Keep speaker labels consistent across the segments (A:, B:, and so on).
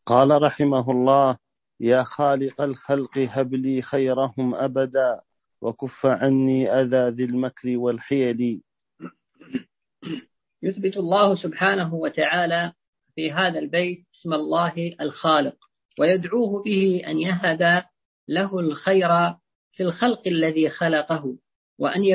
A: قال رحمه الله: يا خالق الخلق هب لي خيرهم أبدا، وكف عني أذى ذي المكر والحيل.
B: يثبت الله سبحانه وتعالى في هذا البيت اسم الله الخالق، ويدعوه به أن يهب له الخير في الخلق الذي خلقه، وأن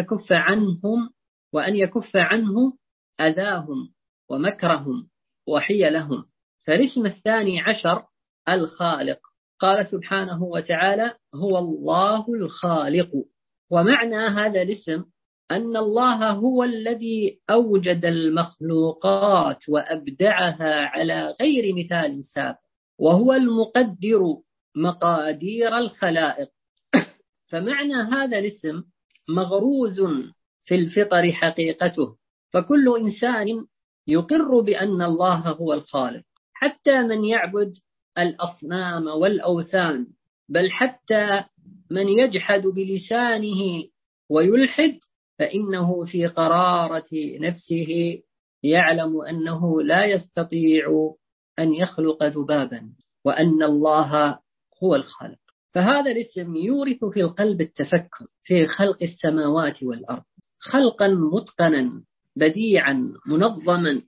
B: يكف عنه أذاهم ومكرهم وحيلهم. فالاسم الثاني عشر الخالق. قال سبحانه وتعالى: هو الله الخالق. ومعنى هذا الاسم أن الله هو الذي أوجد المخلوقات وأبدعها على غير مثال سابق، وهو المقدر مقادير الخلائق. فمعنى هذا الاسم مغروز في الفطر حقيقته، فكل إنسان يقر بأن الله هو الخالق، حتى من يعبد الأصنام والأوثان، بل حتى من يجحد بلسانه ويلحد، فإنه في قرارة نفسه يعلم أنه لا يستطيع أن يخلق ذبابا، وأن الله هو الخالق. فهذا الاسم يورث في القلب التفكر في خلق السماوات والأرض، خلقا متقنا بديعا منظما،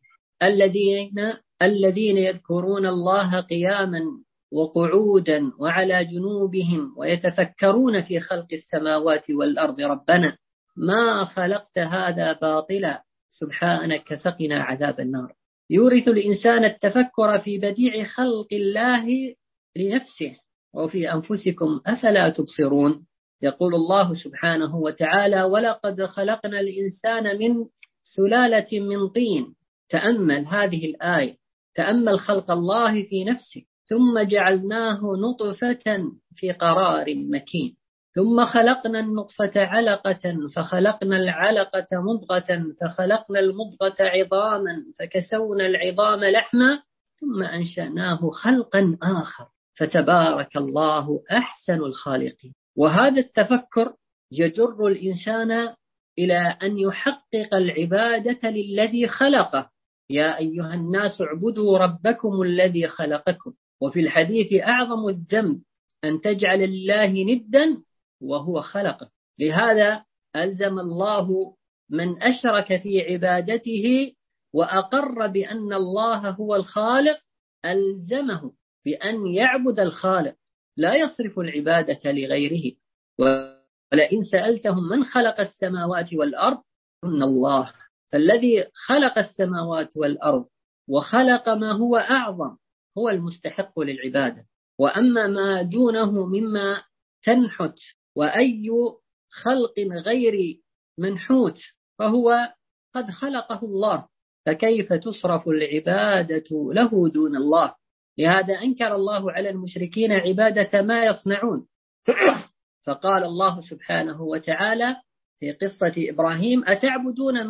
B: الذين يذكرون الله قياما وقعودا وعلى جنوبهم ويتفكرون في خلق السماوات والأرض. ربنا ما خلقت هذا باطلا سبحانك فقنا عذاب النار. يورث الإنسان التفكر في بديع خلق الله لنفسه وفي أنفسكم أفلا تبصرون. يقول الله سبحانه وتعالى: ولقد خلقنا الإنسان من سلالة من طين. تأمل هذه الآية، تأمل خلق الله في نفسه. ثم جعلناه نطفة في قرار مكين، ثم خلقنا النطفة علقة، فخلقنا العلقة مضغة، فخلقنا المضغة عظاما، فكسونا العظام لحما، ثم أنشأناه خلقا آخر، فتبارك الله أحسن الخالقين. وهذا التفكر يجر الإنسان إلى أن يحقق العبادة للذي خلقه. يا أيها الناس اعبدوا ربكم الذي خلقكم. وفي الحديث: أعظم الذنب أن تجعل لله ندا وهو خلقه. لهذا ألزم الله من أشرك في عبادته وأقر بأن الله هو الخالق، ألزمه بأن يعبد الخالق، لا يصرف العبادة لغيره. ولئن سألتهم من خلق السماوات والأرض إن الله. فالذي خلق السماوات والأرض وخلق ما هو أعظم هو المستحق للعبادة. وأما ما دونه مما تنحت وأي خلق غير منحوت فهو قد خلقه الله، فكيف تصرف العبادة له دون الله؟ لهذا أنكر الله على المشركين عبادة ما يصنعون. فقال الله سبحانه وتعالى في قصة إبراهيم: أتعبدون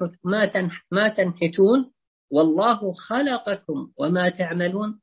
B: ما تنحتون والله خلقكم وما تعملون.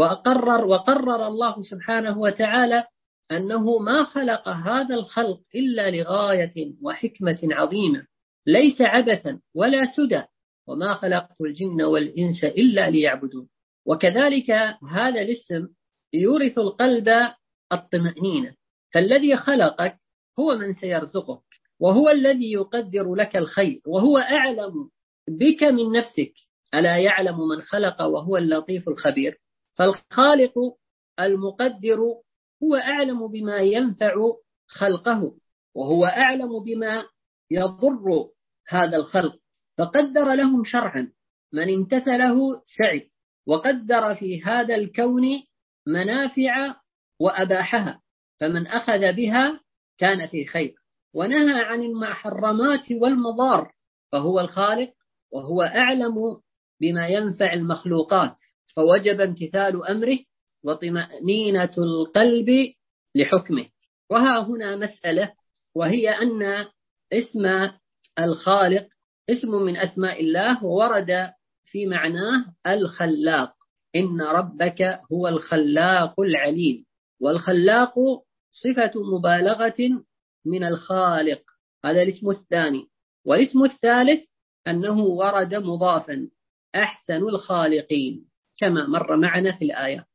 B: وقرر الله سبحانه وتعالى أنه ما خلق هذا الخلق إلا لغاية وحكمة عظيمة، ليس عبثا ولا سدى، وما خلقت الجن والإنس إلا ليعبدون. وكذلك هذا الاسم يورث القلب الطمأنينة، فالذي خلقك هو من سيرزقك، وهو الذي يقدر لك الخير، وهو أعلم بك من نفسك. ألا يعلم من خلق وهو اللطيف الخبير؟ فالخالق المقدر هو أعلم بما ينفع خلقه، وهو أعلم بما يضر هذا الخلق، فقدر لهم شرعا، من امتثله سعد، وقدر في هذا الكون منافع وأباحها، فمن أخذ بها كان في خير، ونهى عن المحرمات والمضار، فهو الخالق وهو أعلم بما ينفع المخلوقات، فوجب امتثال أمره وطمأنينة القلب لحكمه. وها هنا مسألة، وهي أن اسم الخالق اسم من أسماء الله، ورد في معناه الخلاق. إن ربك هو الخلاق العليم، والخلاق صفة مبالغة من الخالق، هذا الاسم الثاني. والاسم الثالث أنه ورد مضافا: أحسن الخالقين، كما مر معنا في الآية.